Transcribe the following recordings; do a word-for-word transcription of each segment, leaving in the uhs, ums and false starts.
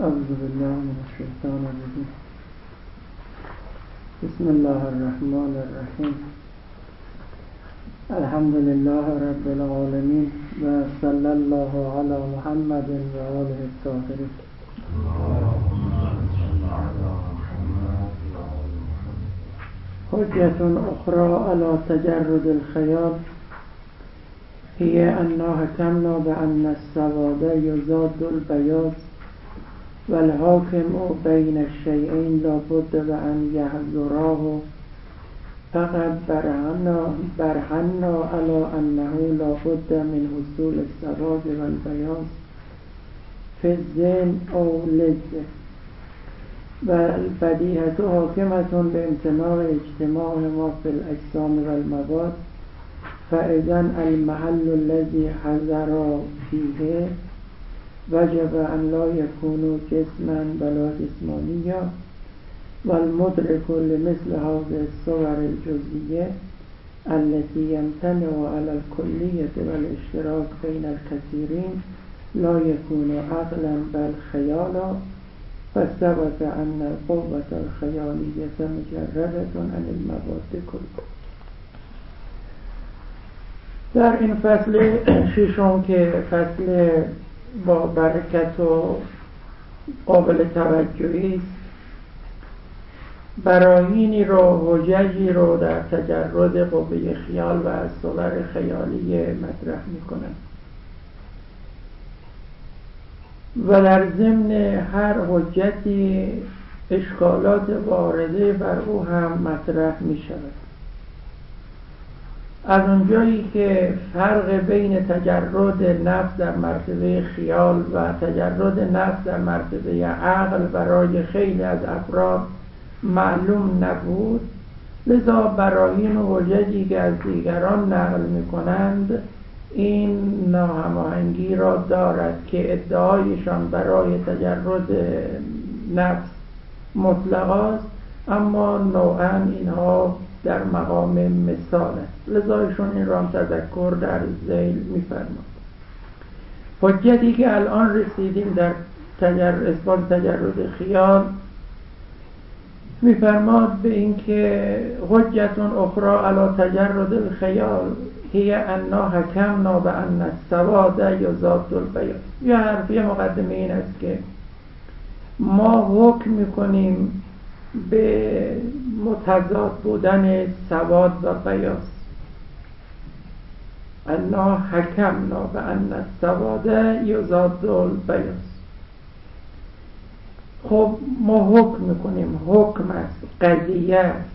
أعوذ بالله من الشيطان الرجيم. بسم الله الرحمن الرحيم. الحمد لله رب العالمين وصلى الله على محمد وآله الطاهرين. حجة أخرى على تجرد الخيال هي أننا حكمنا بأن السواد يزاد البياض والحاكم بين الشيئين لا بد وأن يحذراه، فقد برهنا برهنا على أنه لا بد من حصول السواد والبياض في الذهن أو للذهن، والبديهة حاكمة بامتناع اجتماعهما في الأجسام والمواد، فإذا المحل الذي حذر فيه وجب أن لا يكون جسما ولا جسمانيا، والمدرك لمثل هذه الصور الجزئية التي يمتنع على الكلية والاشتراك بين الكثيرين لا يكون عقلا بل خيالا، فثبت أن القوة الخيالية مجردة عن المواد كلها. در این فصل ششم که فصل با برکت و قابل توجهی است، براهینی رو، حججی رو در تجرد قوه خیال و از صور خیالی مطرح میکنن و در ضمن هر حجتی اشکالات وارده بر او هم مطرح میشود. از اونجایی که فرق بین تجرد نفس در مرتبه خیال و تجرد نفس در مرتبه عقل برای خیلی از افراد معلوم نبود، لذا براهین و حججی که از دیگران نقل میکنند این ناهماهنگی را دارد که ادعایشان برای تجرد نفس مطلق است، اما نوعاً اینها در مقام مثال است، لذا ایشون این را هم تذکر در ذیل می‌فرماید. حجتی که الان رسیدیم در تجرد اثبات تجرد خیال می‌فرماد به این که حجتون اخرى علی تجرد الخیال هی انا حکمنا بأن السواد یزاد البیاض. یه حرفی مقدمه این است که ما حکم می‌کنیم به متضاد بودن سواد و بیاض. انا حکمنا بأن السواد یزاد البیاض. خب ما حکم میکنیم، حکم است، قضیه است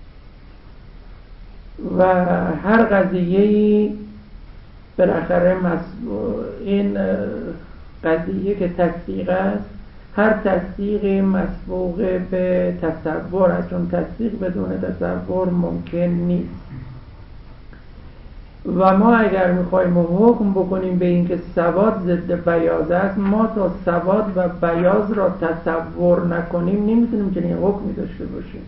و هر قضیه‌ای بالاخره این قضیه که تصدیق است، هر تصدیق مسبوق به تصور است، چون تصدیق بدون تصور ممکن نیست. و ما اگر میخوایم حکم بکنیم به اینکه سواد ضد بیاض است، ما تا سواد و بیاض را تصور نکنیم نمیتونیم چنین حکمی داشته باشیم.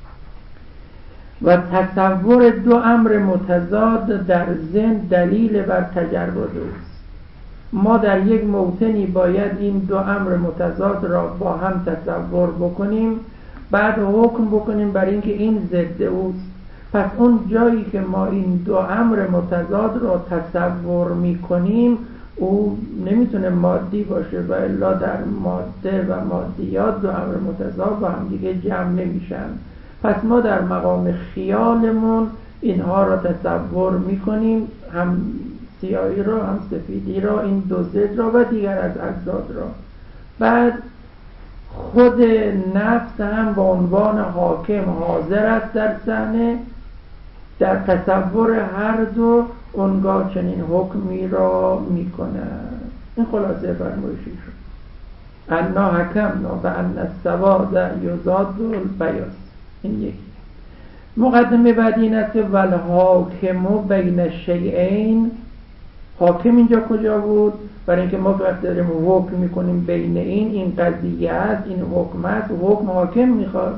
و تصور دو امر متضاد در ذهن دلیل بر تجرد است. ما در یک موطنی باید این دو امر متضاد را با هم تصور بکنیم، بعد حکم بکنیم بر اینکه این ضد اوست. پس اون جایی که ما این دو امر متضاد را تصور میکنیم او نمیتونه مادی باشه و الا در ماده و مادیات دو امر متضاد با هم دیگه جمع نمیشن. پس ما در مقام خیالمون اینها را تصور میکنیم، هم سیاهی را هم سفیدی را، این دو ضد را و دیگر از اجزاد را. بعد خود نفس هم به عنوان حاکم حاضر است در صحنه، در تصور هر دو اونگاه چنین حکمی را میکنه. این خلاصه فرمایشی شد. انا حکمنا بأن السواد یزاد البیاض. این یکی. مقدمه بعدی این است که والحاکم بین الشیئین. حاکم اینجا کجا بود؟ برای اینکه ما وقتی داریم حکم میکنیم بین این این قضیه است، این حکم است، حکم حاکم میخواد،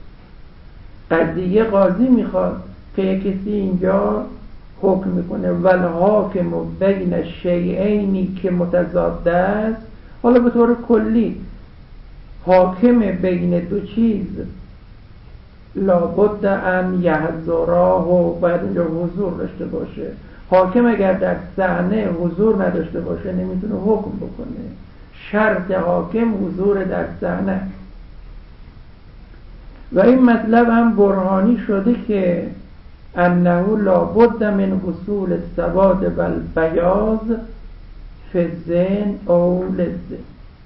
قضیه قاضی میخواد که کسی اینجا حکم میکنه. والحاکم بین الشیئینی که متضاد است. حالا به طور کلی حاکم بین دو چیز لابد ان یحضراه و باید اونجا حضور داشته باشه. حاکم اگر در صحنه حضور نداشته باشه نمیتونه حکم بکنه. شرط حاکم حضور در صحنه. و این مطلب هم برهانی شده که انه لابد من حصول السواد و البیاض فی الذهن او للذهن،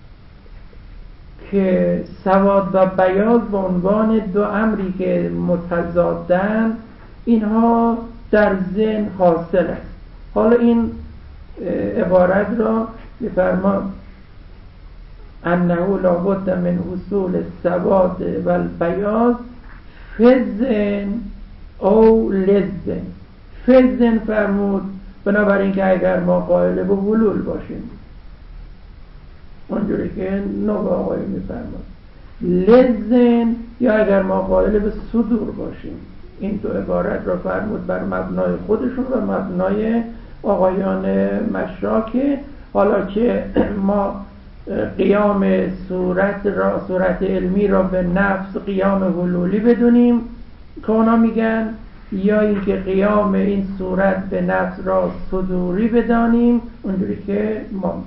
که سواد و بیاض به عنوان دو امری که متضادن اینها در ذهن حاصل است. حالا این عبارت را بفرما انه لابد من حصول السواد و البیاض فی الذهن او للذهن. فی الذهن فرمود بنابراین که اگر ما قائل به حلول باشیم اونجوری که نوبه آقای میفرماد، لذن یا اگر ما قائل به صدور باشیم. این دو عبارت را فرمود بر مبنای خودشون و مبنای آقایان مشراکه. حالا که ما قیام صورت را صورت علمی را به نفس قیام حلولی بدونیم که اونا میگن، یا اینکه قیام این صورت به نفس را صدوری بدانیم اونجوری که ما.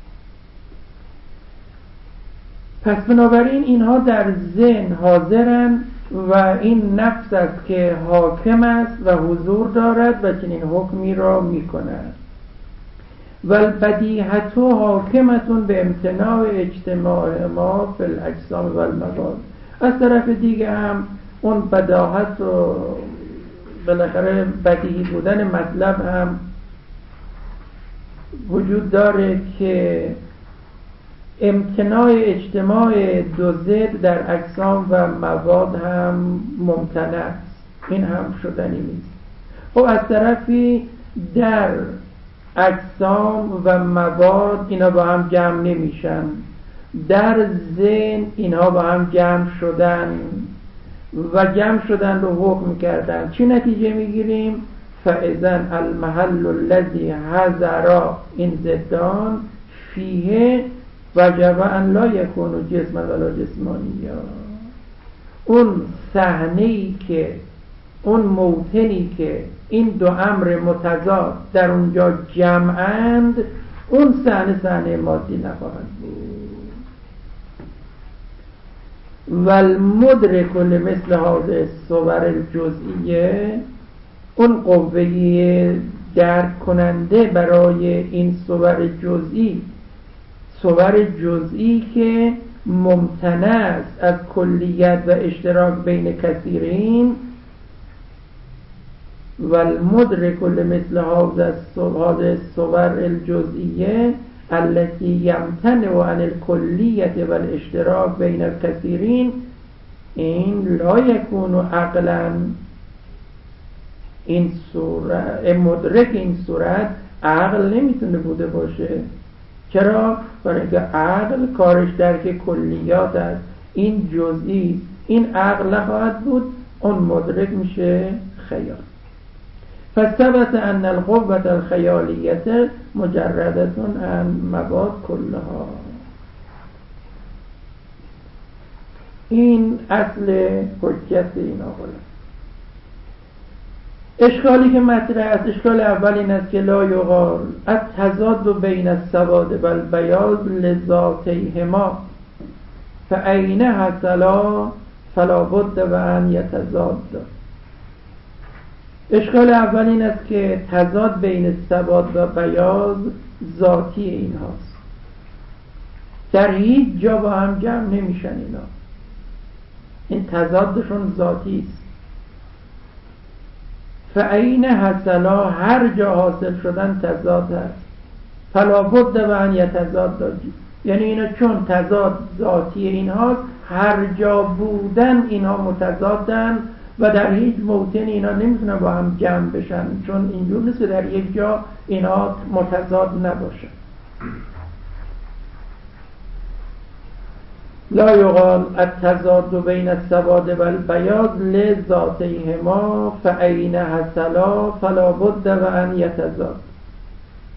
پس بنابراین اینها در ذهن حاضرن و این نفس است که حاکم است و حضور دارد و چنین حکمی را میکند. و البدیهة حاکمتون به امتناع اجتماع ما فی الاجسام و المواد. از طرف دیگه هم اون بداهت و بالاخره بدیهی بودن مطلب هم وجود داره که امتناع اجتماع دو ضد در اجسام و مواد هم ممتنع است. این هم شدنی نیست. خب از طرفی در اجسام و مواد اینا با هم جمع نمیشن، در ذهن اینها با هم جمع شدن و جمع شدن رو حکم کردن. چی نتیجه میگیریم؟ فاذن المحل الذي حضر این ضدان فیه وجب ان لا یکون جسما ولا جسمانیا. اون صحنه‌ای که اون موطنی که این دو امر متضاد در اونجا جمعند، اون صحنه صحنه مادی نخواهد بود. و المدرک لمثل هذه الصور الجزئیه، اون قوه درک کننده برای این صور جزئی، صور جزئی که ممتنع است از کلیت و اشتراک بین کثیرین، و المدرک لمثل هذه الصور الجزئیه التي يمتنع عن الكلیت و الاشتراک بین الکثیرین، این لا یکون عقلا. این صورت مدرک این صورت عقل نمیتونه بوده باشه. چرا؟ برای اینکه عقل کارش درک کلیات است، این جزئی، این عقل نخواهد بود، اون مدرک میشه خیال. فثبت ان القوة الخیالیه مجردة عن مواد کلها. این اصل حجت این آقل. اشکالی که مطرح است، اشکال اول این است که لا یقال التضاد بین السواد و البیاض لذاتیهما فأین حصلا فلا بد و ان یتضادا. اشکال اول این است که تضاد بین سواد و بیاض ذاتی این هاست، در هیچ جا با هم جمع نمیشن اینا، این تضادشون ذاتی است. فأین حصلا، هر جا حاصل شدن تضاد هست. فلا بد و ان یتضادا، یعنی اینا چون تضاد ذاتی این هاست، هر جا بودن اینا متضادن و در هیچ موطن اینا نمیتونن با هم جمع بشن، چون اینجور نیست در یک جا اینا متضاد نباشن. لا یقال التضاد بین السواد و البیاض لذاتیهما فأین حصلا فلا بد و ان یتضاد.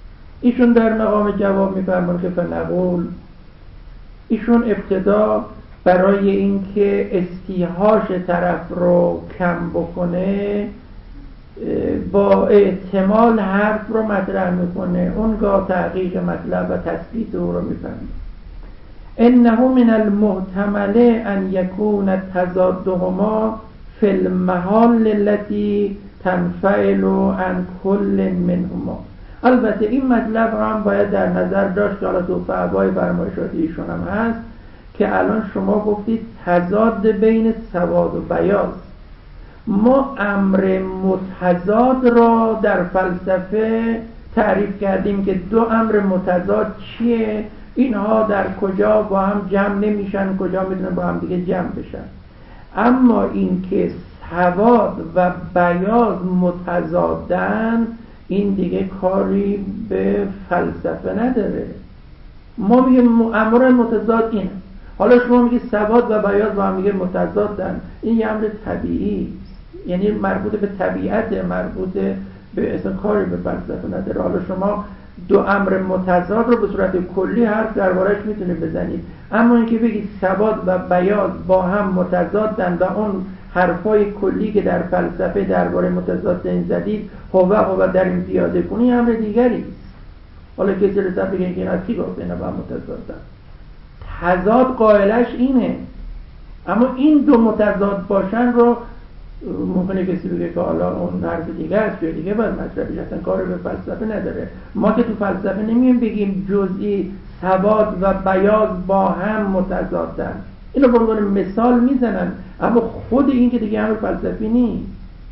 ایشون در مقام جواب میفرمان که فنقول، ایشون ابتدا برای اینکه استیحاش طرف رو کم بکنه با احتمال حرف رو مطرح میکنه، اونگاه تحقیق مطلب و تثبیت او رو میفهمه. انه من المحتمل ان یکون تضادهما فی المحال التي تنفعل عن کل منهما. البته این مطلب رو هم باید در نظر داشت که حالا تو فعبای فرمایشات ایشون هم هست که الان شما گفتید تضاد بین سواد و بیاض. ما امر متضاد را در فلسفه تعریف کردیم که دو امر متضاد چیه، اینها در کجا با هم جمع نمیشن، کجا میتونن با هم دیگه جمع بشن. اما اینکه سواد و بیاض متضادن، این دیگه کاری به فلسفه نداره. ما میگیم امر متضاد اینه، حالا شما میگید سواد و بیاض با هم دیگه متضادن، این یه امر طبیعی، یعنی مربوط به طبیعت، مربوط به اصلا کاری به فلسفه نداره. حالا شما دو امر متضاد رو به صورت کلی حرف دربارش میتونید بزنید، اما اینکه بگید سواد و بیاض با هم متضادن و اون حرفای کلی که در فلسفه درباره متضادین زدید هو هو در این پیاده کنی امر دیگری است. حالا کسی رسد بگه این از کی گفت اینا با هم متضادن؟ تضاد قائلش اینه، اما این دو متضاد باشن رو ممکنه کسی بگه که حالا اون حرف دیگه است یا دیگه باید مطرحش، اصلا کار به فلسفه نداره. ما که تو فلسفه نمیم بگیم جزئی سواد و بیاض با هم متضادن، اینو به عنوان مثال میزنن، اما خود این که دیگه امر فلسفی نیست.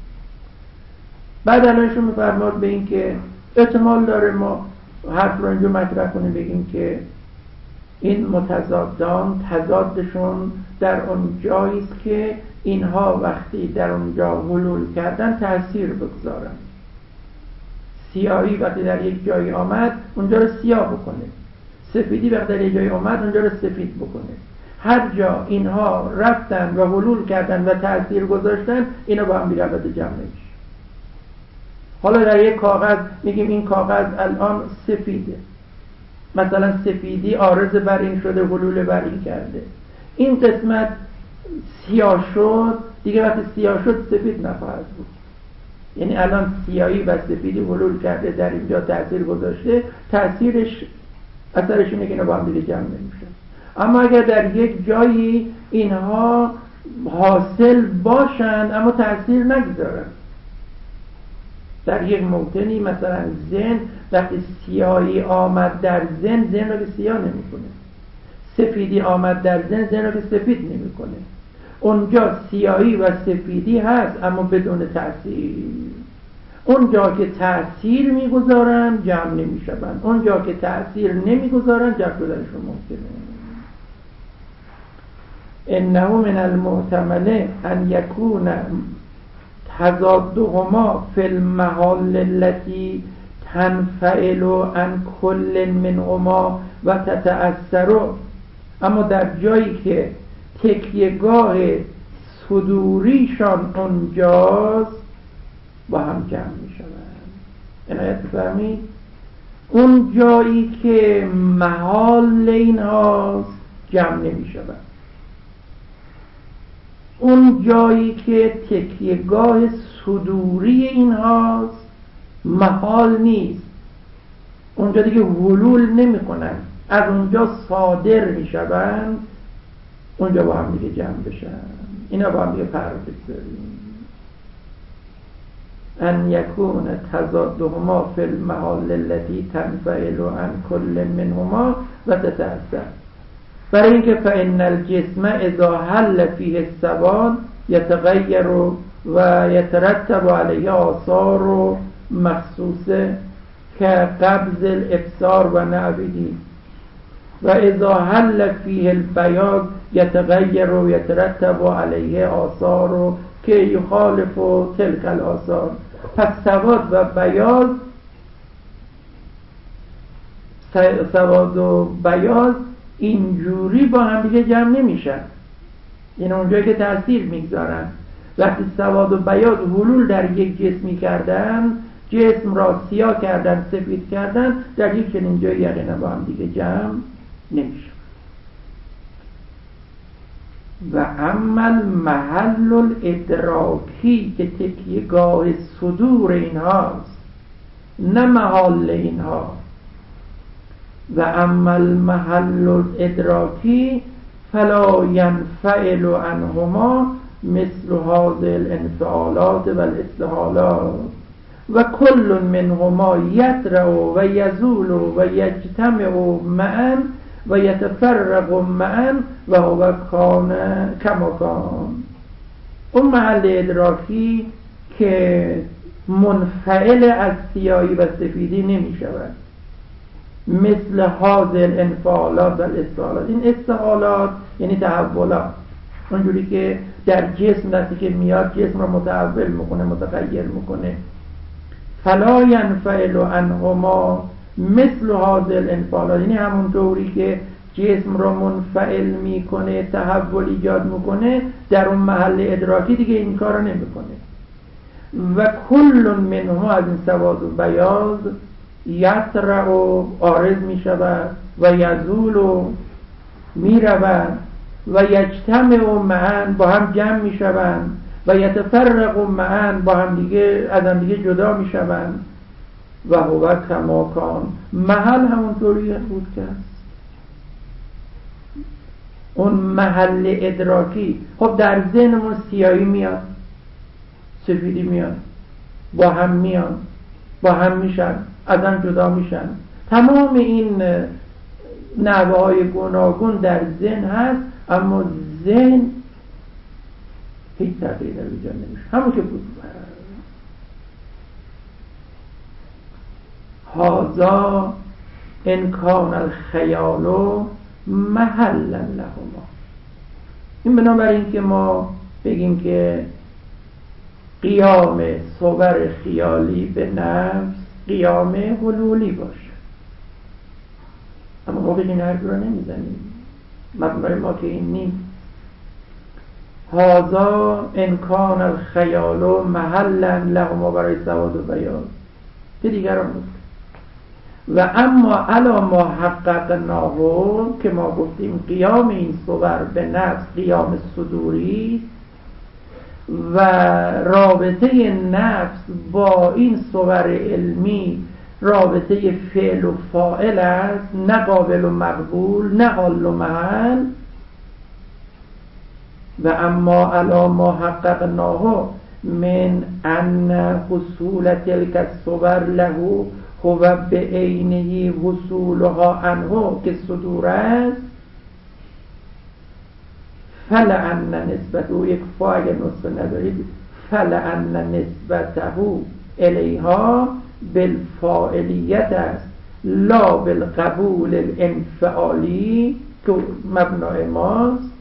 بعد الانشون میفرماد به این که احتمال داره ما حرف رو اینجور مطرح کنیم بگیم که این متضادان تضادشون در اون جایی است که اینها وقتی در اونجا حلول کردن تأثیر بگذارن. سیاهی وقتی در یک جایی آمد اونجا رو سیاه بکنه، سفیدی وقتی در یک جایی آمد اونجا رو سفید بکنه. هر جا اینها رفتن و حلول کردن و تأثیر گذاشتن، اینا با هم بی ربط جمع نمیشه. حالا در یک کاغذ میگیم این کاغذ الان سفیده، مثلا سفیدی عارض بر این شده، حلول بر این کرده، این قسمت سیاه شد، دیگه وقتی سیاه شد سفید نخواهد بود. یعنی الان سیاهی و سفیدی حلول کرده، در اینجا تأثیر گذاشته، تأثیرش اثرش اینه که اینا با هم دیگه جمع نمیشه. اما اگر در یک جایی اینها حاصل باشند اما تأثیر نگذارن، در یک موطنی مثلا ذهن وقتی سیاهی آمد در ذهن، ذهن رو که سیاه نمیکنه، سفیدی آمد در ذهن، ذهن رو که سفید نمیکنه. اونجا سیاهی و سفیدی هست اما بدون تأثیر. اونجا که تأثیر میگذارن جمع نمیشن، اونجا که تأثیر نمیگذارن جمع شدنشون ممکنه. انه من المحتمل ان یکون تضادهما فی المحال التي تنفعل عن کل منهما و تتأثر، اما در جایی که تکیهگاه صدوریشان اونجاست با هم جمع می شوند. عنایت بفرمایید، اون جایی که محال اینهاست جمع نمی شوند، اون جایی که تکیهگاه صدوری اینهاست محال نیست، اونجا دیگه حلول نمی کنن، از اونجا صادر می شوند، اونجا با هم دیگه جمع بشن. اینا با هم دیگه فرق بگذاریم. ان یکون تضادهما فی المحال التي تنفعل عن کل منهما و تتأثر. برای اینکه فإن الجسم اذا حل فیه السواد یتغیر و یترتب علیه آثار مخصوصه که قبض الابصار و نحوه، و اذا حل فیه البیاض یتغیر و یترتب علیه آثار که یخالف تلک الآثار. پس سواد و بیاض سواد و بیاض اینجوری با هم دیگه جمع نمیشن، یعنی اونجایی که تأثیر میگذارن. وقتی سواد و بیاض حلول در یک جسمی کردن، جسم را سیاه کردن، سفید کردن، در یک چنین جایی یقینا با هم دیگه جمع نمیشن. و عمل محل الادراکی که تکیه گاه صدور اینهاست نه محل اینها. و عمل محل الادراکی فلا ینفعل عنهما مثل هذه الانفعالات و الاستحالات و کل منهما یطرأ و یزول و یجتمع معا و یتفرق معا و هو کان کما کان. اون محل ادراکی که منفعل از سیاهی و سفیدی نمی شود، مثل هذه الانفعالات و الاستحالات. این استحالات یعنی تحولات، اونجوری که در جسم دستی که میاد جسم رو متحول میکنه، متغیر میکنه. فلا ینفعل عنهما مثل هذه الانفعالات، یعنی همون طوری که جسم رو منفعل میکنه، تحول ایجاد میکنه، در اون محل ادراکی دیگه این کار رو نمیکنه. و کل منهما از این سواد و بیاض یطرأ و عارض میشود و یزول و میرود و یجتمع معا با هم جمع میشوند و یتفرق معا با هم دیگه از هم دیگه جدا میشوند. و هو کما کان، محل همونطوری بود که اون محل ادراکی. خب در ذهنمون سیاهی میاد، سفیدی میاد، با هم میان، با هم میشن، از هم جدا میشن. تمام این نحوه های گوناگون در ذهن هست، اما ذهن هیچ تغییر ایجاد نمیشه، همون که بود. هذا ان کان الخیال محلا لهما. این بنابراین که ما بگیم که قیام صور خیالی به نفس قیام حلولی باشه، اما ما بگیم حرفی رو نمیزنیم، مبنای ما که این نیست. هذا ان کان الخیال محلا لهما برای سواد و بیاض که دیگران بود. و اما علا ما حققناه که ما گفتیم قیام این صور به نفس قیام صدوری و رابطه نفس با این صور علمی رابطه فعل و فاعل است، نه قابل و مقبول، نه حال و محل. و اما علا ما حققناه من ان حصول تلك الصور له هو به عینه وصولها عنه که صدور است، فلأن نسبته، یک فاعل نسبه ندارید، فلأن نسبته الیها بالفاعلیت است لا بالقبول الانفعالی که مبنای ماست.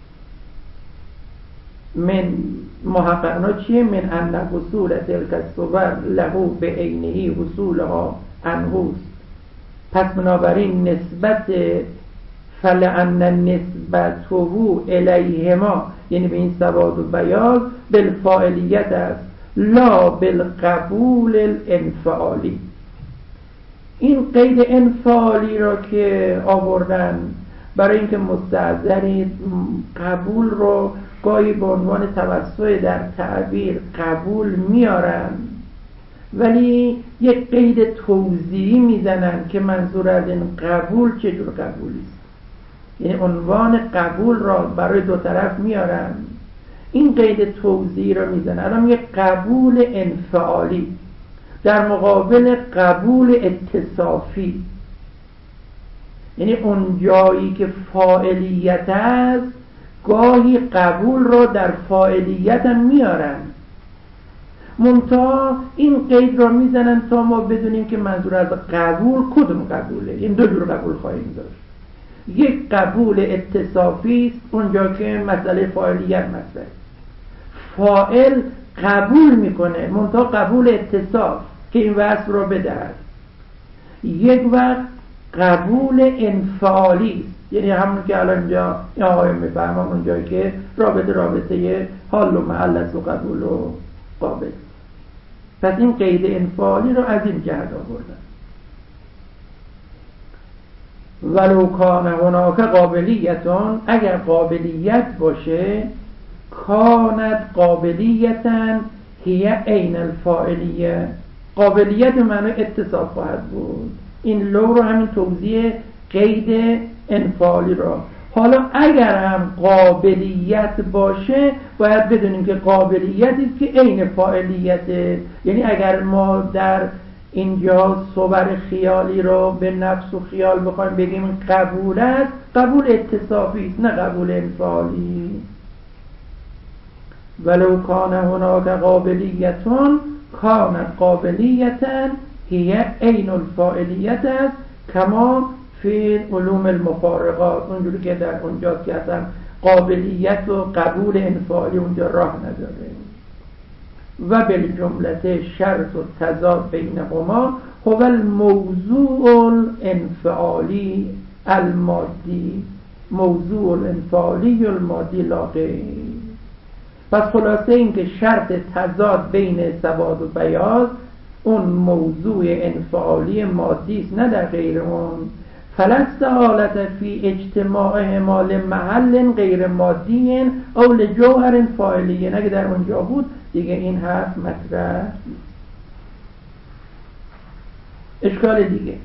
من محققنا چیه؟ من ان حصول تلک الصور له به عینه حصولها عنهوست. پس بنابراین نسبت فلأن نسبته الیهما یعنی به این سواد و بیاض بالفاعلیت است لا بالقبول الانفعالی. این قید انفعالی را که آوردن برای اینکه مستحضرید قبول رو گاهی به عنوان توسع در تعبیر قبول میارن، ولی یک قید توضیحی میزنن که منظور از این قبول چجور قبولی است. یعنی عنوان قبول را برای دو طرف میارن، این قید توضیحی را میزنن. الان یک قبول انفعالی در مقابل قبول اتصافی، یعنی اون جایی که فاعلیت است گاهی قبول را در فاعلیت هم میارن، منتها این قید را میزنن تا ما بدونیم که منظور از قبول کدوم قبوله. این دو جور قبول خواهیم داشت. یک قبول اتصافی است، اونجا که مسئله فاعلیت مطرحه، فاعل قبول میکنه منتها قبول اتصاف که این وصف را بدهد. یک وقت قبول انفعالی است، یعنی همون که الان اینجا این آقایون میفهمم، اونجایی که رابطه رابطه حال و محل است و قبول و قابل. پس این قید انفعالی رو از این جهت آوردن. ولو کان هناک قابلیتون، اگر قابلیت باشه، کانت قابلیتن هی عین الفاعلیه، قابلیت معنی اتصال خواهد بود. این لو رو همین توضیح قید انفعالی را. حالا اگر هم قابلیت باشه باید بدونیم که قابلیتی که عین فاعلیته، یعنی اگر ما در اینجا صور خیالی رو به نفس و خیال بخوایم بگیم قبول است، قبول اتصافی است نه قبول انفعالی. ولو کان هناک قابلیتون کانت قابلیتن هی عین الفاعلیت است کما فی علوم المفارقات، اونجوری که در اونجا که اصلا قابلیت و قبول انفعالی اونجا راه نداره. و بالجمله شرط و تضاد بینهما هو الموضوع الانفعالی المادی، موضوع الانفعالی المادی لا غیر. پس خلاصه این که شرط تضاد بین سواد و بیاض اون موضوع انفعالی مادی است نه در غیر اون. فلست حالت فی اجتماعهما لمحل غیر مادی او لجوهر فاعلی، اگه در اونجا بود دیگه این حرف مطرح. اشکال دیگه،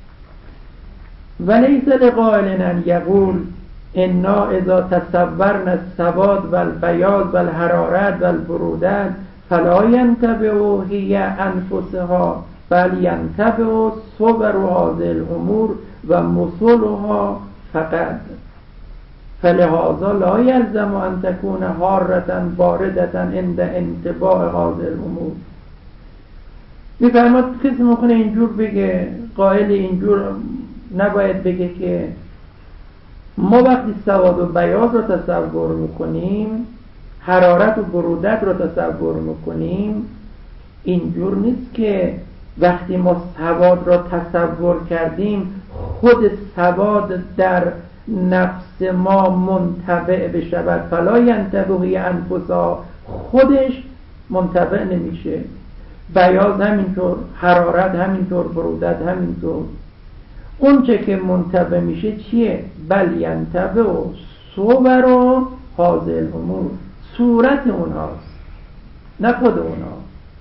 ولیس لقائل ان یقول انا اذا تصورنا السواد والبیاض والحرارت والبرودت فلا ينتبه هي انفسها بل ينتبه صور هذه الامور و مثلها فقط، فلهذا لا يلزم ان تكون حارة باردة عند انتباه هذه الامور. میفرماد کسی میکنه اینجور بگه، قائل اینجور نباید بگه که ما وقتی سواد و بیاض رو تصور میکنیم، حرارت و برودت رو تصور میکنیم، اینجور نیست که وقتی ما سواد را تصور کردیم خود سواد در نفس ما منطبع بشود، فلا ینتبه انفسها، خودش منطبع نمیشه. بیاض همینطور، حرارت همینطور، برودت همینطور. اون چه که منطبع میشه چیه؟ بل ینتبه و صور و حاضر الامور، صورت اونهاست نه خود اونها.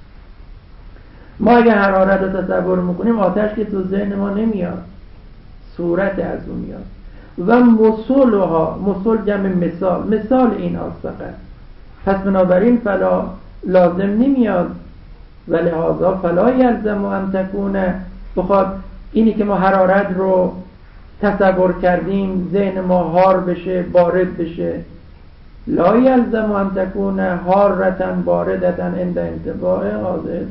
ما اگه حرارت رو تصور میکنیم آتش که تو ذهن ما نمیاد، صورت از اون میاد. و مثلها، مثل جمع مثال، مثال این هاست فقط. پس بنابراین فلا لازم نمیاد، ولی هذا فلا یلزم ان تکون، بخواد اینی که ما حرارت رو تصور کردیم ذهن ما حار بشه، بارد بشه، لا یلزم ان تکون حارتن باردتن عند انتباه حاضر.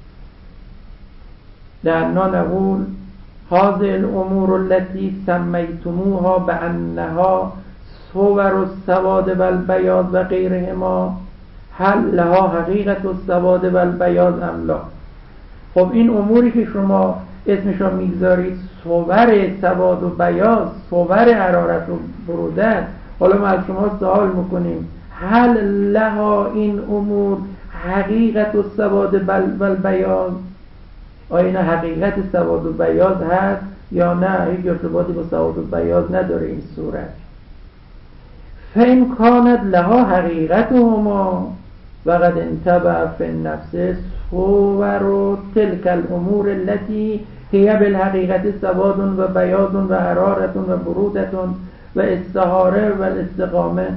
لأننا نقول هذه الامور التي سمیتموها بانها صور السواد والبیاض و غیرهما هل لها حقیقت السواد والبیاض ام لا. خب این اموری که شما اسمشون میگذارید صور سواد و بیاض، صور حرارت و برودت، حالا ما از شما سوال میکنیم هل لها این امور حقیقت السواد والبیاض، آیا این حقیقت سواد و بیاض هست یا نه؟ هیچ ارتباطی با سواد و بیاض نداره این صورت. فإن كانت لها حقیقتهما وقد انتبه في النفس صور تلك الامور التي هي بالحقیقت سواد و بیاض و حرارت و برودت و استحاره و الاستقامه،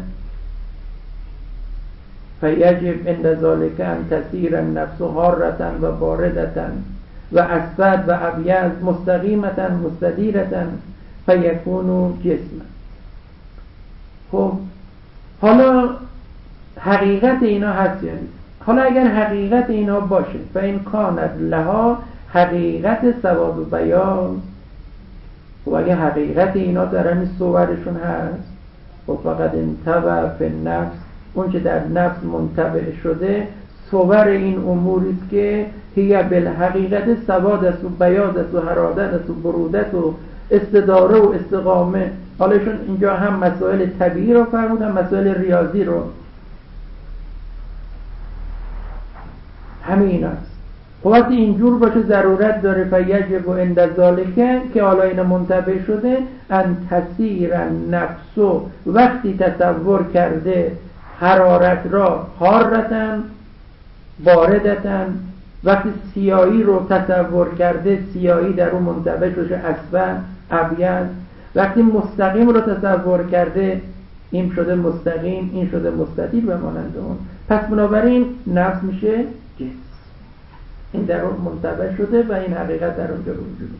فیجب عند ذلك ان تسیر النفس حارة و باردة و اسود و ابیض مستقیمة مستدیرة فیکون جسما. خب حالا حقیقت اینا هست یا نیست؟ حالا اگر حقیقت اینا باشه فإن کانت لها حقیقت سواد و بیاض، و اگر حقیقت اینا در همین صورشون هست، و فقط انتبه فی النفس، اون که در نفس منطبع شده صور این اموریست که هی بالحقیقت سواد است و بیاض است و حرارت است و برودت و استداره و استقامه. حالا ایشون اینجا هم مسائل طبیعی رو فرمود هم مسائل ریاضی رو، همین این است. خب وقتی اینجور باشه ضرورت داره فیجب و عند ذالک که حالا این منتبه شده ان تسیر نفس، وقتی تصور کرده حرارت را حارتن باردتن، وقتی سیاهی رو تصور کرده سیاهی در اون منتبه شده اسود ابیض، وقتی مستقیم رو تصور کرده این شده مستقیم این شده مستطیل و مانند اون. پس بنابراین نفس میشه جسم، این در اون منتبه شده و این حقیقت در اونجا وجود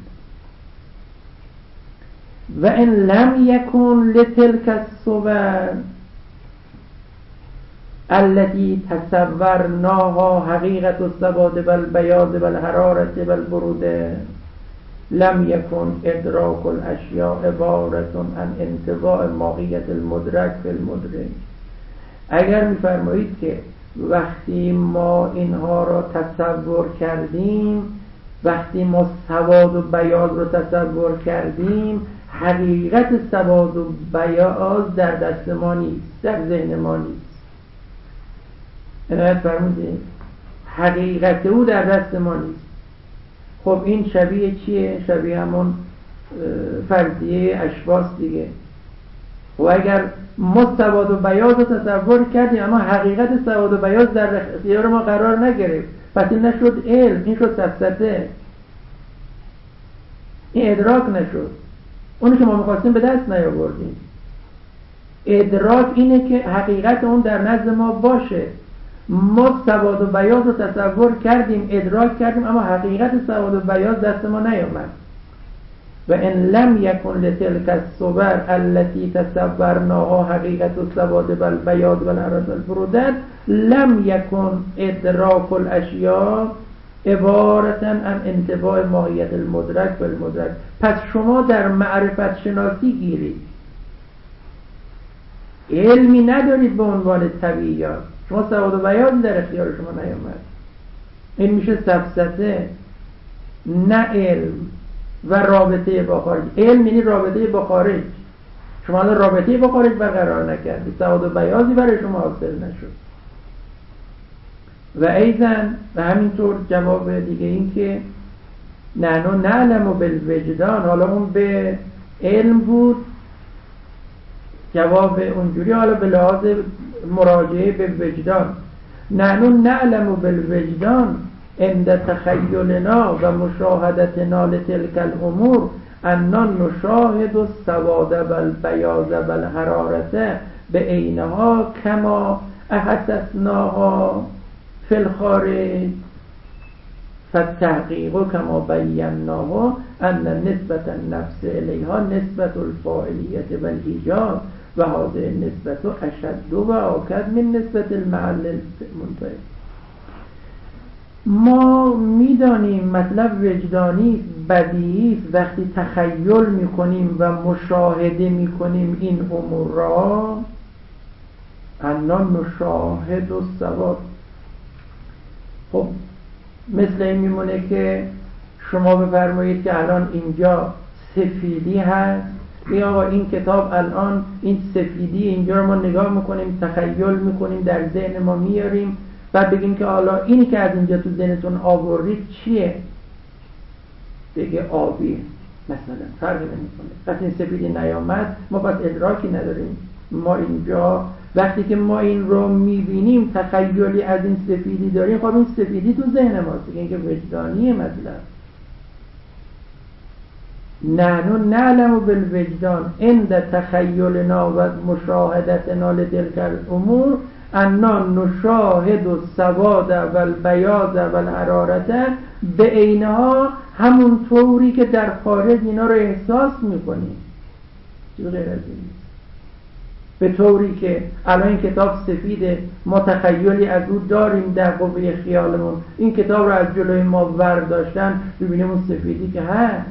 و ان لم یکن لتلک الصور التي تصورناها حقیقت السواد و البیاض و الحرارت و البروده لم یکن ادراک الاشیاء عبارت عن انطباع ماهیت المدرک فی المدرک. اگر میفرمایید که وقتی ما اینها را تصور کردیم، وقتی ما سواد و بیاض را تصور کردیم، حقیقت سواد و بیاض در دست ما نیست، در ذهن ما نیست. عنایت فرمودید حقیقت او در دست ما نیست. خب این شبیه چیه؟ شبیه همون فرضیه اشباس دیگه. و اگر ما سواد و بیاض رو تصور کردیم اما حقیقت سواد و بیاض در اختیار ما قرار نگرفت، پس این نشد علم، این شد سفسطه، این ادراک نشد، اونی که ما میخواستیم به دست نیاوردیم. ادراک اینه که حقیقت اون در نزد ما باشه. ما سواد و بیاض رو تصور کردیم ادراک کردیم اما حقیقت سواد و بیاض دست ما نیامد. و ان لم یکن لتلک الصور التي تصورناها حقیقت السواد و البیاض و الحرارت و البرودت لم یکن ادراک الاشیاء عبارتا عن انطباع ماهیت المدرک و المدرک. پس شما در معرفت شناسی گیرید، علمی ندارید به عنوان طبیعیات، شما سواد و بیاضی در اختیار شما نیامد. این میشه سفسطه، نه علم و رابطه با خارج. علم یعنی رابطه با خارج، شما رابطه با خارج برقرار نکردید، سواد و بیاضی برای شما حاصل نشد. و ایضا و همینطور جواب دیگه این که نحنو نعلم بالوجدان، حالا اون به علم بود جواب اونجوری، حالا به لحاظ مراجعه به وجدان نحنو نعلم بالوجدان عند تخیلنا و مشاهدتنا لتلك الامور اننا نشاهد السواد و البیاض و الحرارت بعینها کما احسسناها فی الخارج فالتحقیق کما بیناه ان نسبت النفس الیها نسبت الفاعلیت و الایجاد و هذه النسبت اشد و آکد من نسبت المحل المنتهی. ما میدانیم مطلب وجدانی بدیهی وقتی تخیل میکنیم و مشاهده میکنیم این امور را انا نشاهد السواد. خب مثل این میمونه که شما بفرمایید که الان اینجا سفیدی هست، یا آقا این کتاب الان این سفیدی اینجا رو ما نگاه میکنیم تخیل میکنیم در ذهن ما میاریم، بعد بگیم که حالا اینی که از اینجا تو ذهنتون آوردید چیه؟ بگه آبیه مثلا، فرقی نمیکنه. پس این سفیدی نیامد ما پس ادراکی نداریم. ما اینجا وقتی که ما این رو میبینیم تخیلی از این سفیدی داریم، خب این سفیدی تو ذهن ماست دیگه، این که وجدانیه مطلب. نحنو نعلم بالوجدان عند تخیلنا و مشاهدتنا لتلك الامور اننا نشاهد السواد و البیاض و الحرارت بعینها، همون طوری که در خارج اینا رو احساس میکنیم، چیز غیر از این نیست. به طوری که الان این کتاب سفیده، ما تخیلی از او داریم در قوه خیالمون، این کتاب رو از جلوی ما برداشتن ببینیم اون سفیدی که هست.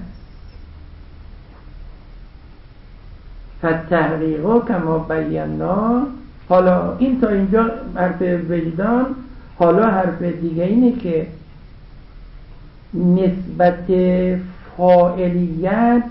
فالتحقیق کما بینا. حالا این تا اینجا حرف وجدان. حالا حرف دیگه اینه که نسبت فاعلیت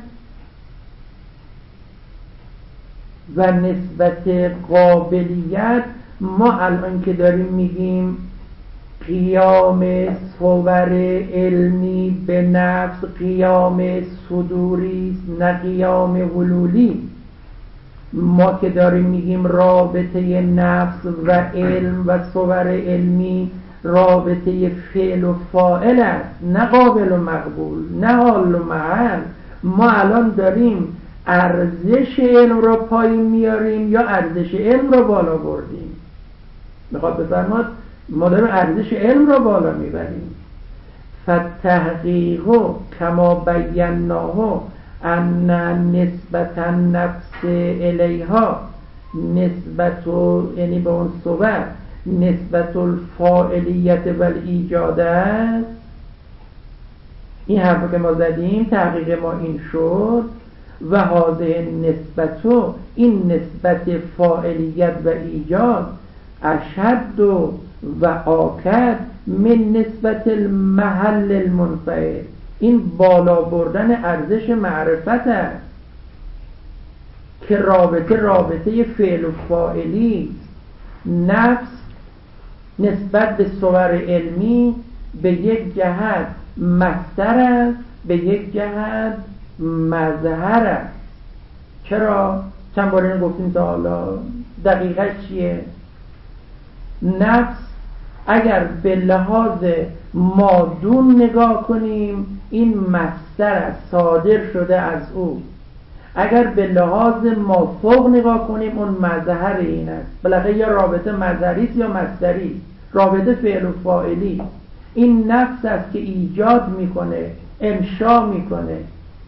و نسبت قابلیت ما الان که داریم میگیم قیام صور علمی به نفس قیام صدوری است، نه قیام حلولی. ما که داریم میگیم رابطه نفس و علم و صور علمی رابطه فعل و فاعل است، نه قابل و مقبول، نه حال و محل. ما الان داریم ارزش علم رو پایین میاریم یا ارزش علم رو بالا بردیم؟ میخواد بفرماد ما داریم ارزش علم رو بالا میبریم. فتحقیق کما بیناه ان نسبت النفس الیها نسبت، یعنی به اون صور نسبت الفاعلیت و الایجاد است. این حرف که ما زدیم تحقیق ما این شد و هذه نسبت، این نسبت فاعلیت و ایجاد اشد و آکد من نسبت المحل المنفعل، این بالا بردن ارزش معرفت است که رابطه رابطه فعل و فاعلی. نفس نسبت به صور علمی به یک جهت مصدر است، به یک جهت مظهر است. چرا؟ چند بار اینو گفتیم تا حالا. دقیقه چیه؟ نفس اگر به لحاظ مادون نگاه کنیم این مصدر است، صادر شده از او. اگر به لحاظ مافوق نگاه کنیم اون مظهر این است. بالاخره یا رابطه مظهری است یا مصدری، رابطه فعل و فاعلی. این نفس است که ایجاد میکنه، انشا میکنه.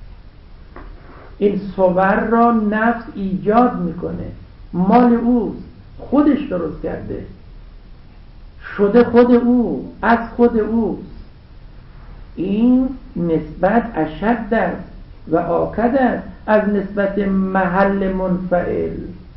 این صور را نفس ایجاد میکنه، مال اوست، خودش درست کرده، شده خود او، از خود اوست. این نسبت اشد است و آکد است از نسبت محل منفعل.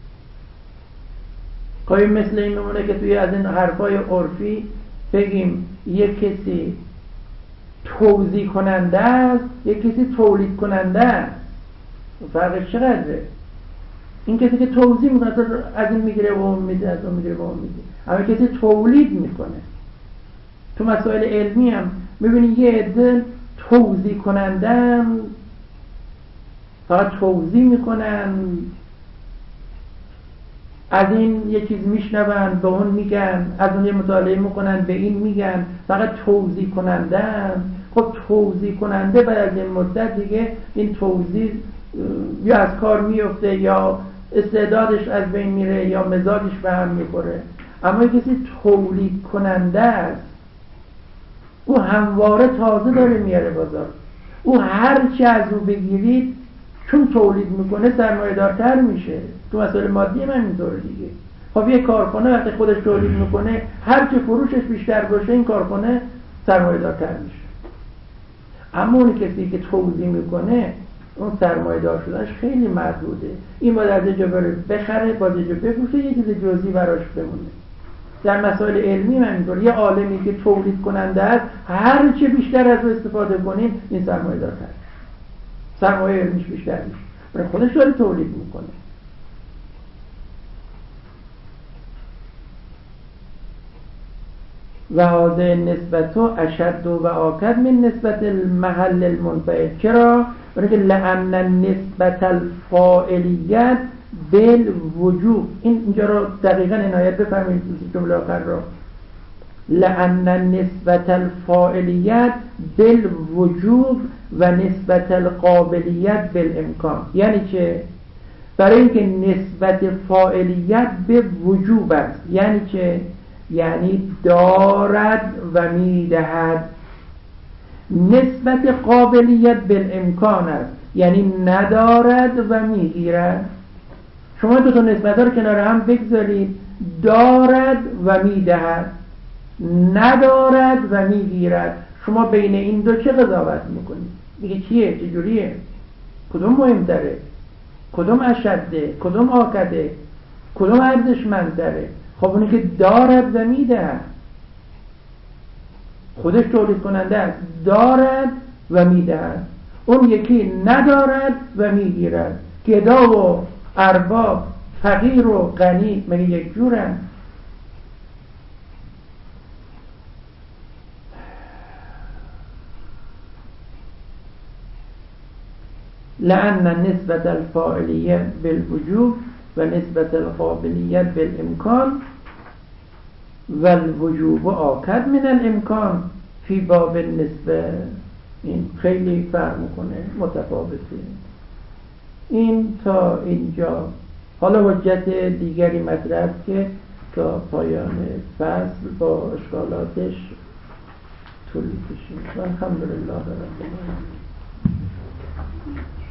خواهی مثل این میمونه که توی از این حرفای عرفی بگیم یک کسی توزیع کننده است، یک کسی تولید کننده است. فرقش چقدره؟ این کسی که توزیع میکنه از این میگیره و اون میده، از اون میگیره و اون میده. اما کسی تولید میکنه. تو مسائل علمی هم میبینی یه عده توزیع کنندن، فقط توزیع میکنن، از این یه چیز میشنون به اون میگن، از اون یه مطالعه میکنن به این میگن، فقط توزیع کنندن. خب توزیع کننده بعد از این مدت دیگه این توزیع یا از کار میفته یا استعدادش از بین میره یا مزاجش به هم میخوره. اما کسی تولید کننده است، او همواره تازه داره میاره بازار. او هر چی از او بگیرید چون تولید میکنه سرمایه دارتر میشه. تو مسئله مادی هم اینطوره دیگه. خب یک کارخانه وقتی خودش تولید میکنه هر چی فروشش بیشتر باشه این کارخانه سرمایه دارتر میشه. اما اون کسی که توزیع میکنه اون سرمایه دار شدنش خیلی محدوده. این باید از یه جا بره بخره، باید یه جا بفروشه، یه چیز جزئی براش بمونه. در مسائل علمی هم اینطور. یه عالمی که تولید کننده است هر چه بیشتر از او استفاده کنیم این سرمایه دارتر، سرمایه علمیش بیشتر میشه، برای خودش داره تولید میکنه. و هذه نسبت اشد و آکد من نسبت المحل المنفعل. چرا؟ برای که لأن نسبت الفاعلیت بالوجوب. این اینجا رو دقیقا عنایت بفرمایید جمله آخر رو. لأن نسبت الفاعلیت بالوجوب و نسبت القابلیت بالامکان. یعنی چه؟ برای اینکه نسبت فاعلیت به وجوب است. یعنی چه؟ یعنی دارد و میدهد. نسبت قابلیت بالامکان است، یعنی ندارد و میگیرد. شما دو تا نسبت ها رو کنار هم بگذارید، دارد و میدهد، ندارد و میگیرد. شما بین این دو چه قضاوت میکنید؟ میگه چیه؟ چجوریه؟ کدوم مهمتره؟ کدوم اشده؟ کدوم آکده؟ کدوم ارزشمندتره؟ خب اونی که دارد و میدهد، خودش تولید کننده است، دارد و میدهد. اون یکی ندارد و میگیرد. گدا و ارباب، فقیر و غنی مگه یک جورن؟ لأن نسبة الفاعلیت بالوجوب و نسبت القابلیت بالامکان و الوجوب آکد من الامکان فی باب النسبه. این خیلی فرق میکنه، متفاوته. این تا اینجا. حالا حجت دیگری مطرح که تا پایان فصل با اشکالاتش طول می‌کشه. الحمدلله رب العالمین.